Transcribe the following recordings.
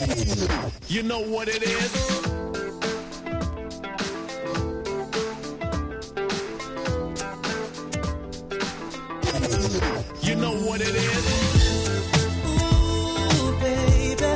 You know what it is? You know what it is? Ooh, baby.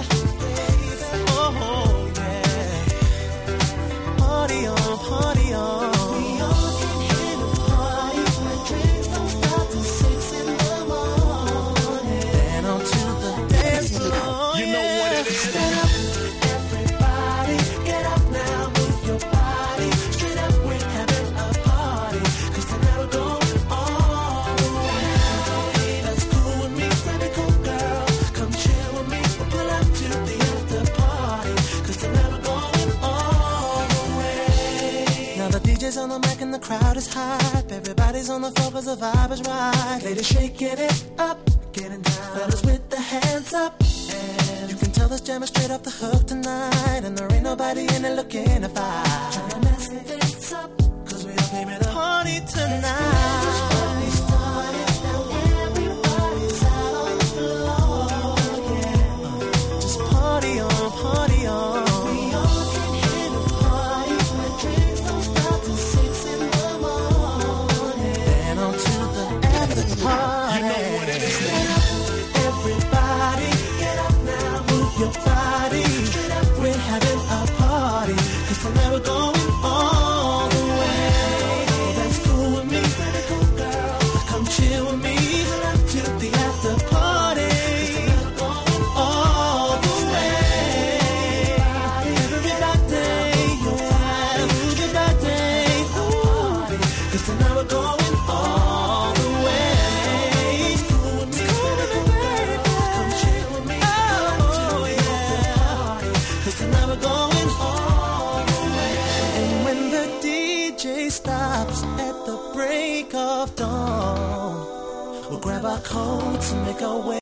Oh, yeah. Party on, party on. We all can hit a party when drinks don't stop till 6 in the morning. Then on to the dance floor. You know what it is? Stand up, everybody. Get up now, move your body. Straight up, we're having a party. 'Cause tonight we're going all the way. That's cool with me, pretty cool girl. Come chill with me, we'll pull up to the after party. 'Cause tonight we're going all the way. Now the DJ's on the mic and the crowd is hype. Everybody's on the floor 'cause the vibe is right. Ladies shaking it up, getting down. Fellas with the hands up. And you can tell this jam is straight off the hook tonight. And there ain't nobody in it looking to fight. Trying to mess this up, 'cause we all came in a party tonight. This party started, now everybody's out on the floor, yeah. Just party on, party on. We all can hit a party when drinks don't stop till 6 in the morning. Then on to the after party. You know what it is? Stand up, everybody, get up now, move your body. Straight up, we're having a party. 'Cause tonight we're going all the way. Oh, that's cool with me, pretty cool girl. Come chill with me, up to the after party. 'Cause tonight we're going all the way. Everybody, yeah, move your body. Ooh, 'cause tonight we're going all the way. It's cool with me, pretty cool girl. Come chill with me, up to the after party. 'Cause tonight we're going all the way. And when the DJ stops at the break of dawn, we'll grab our coats and make our way.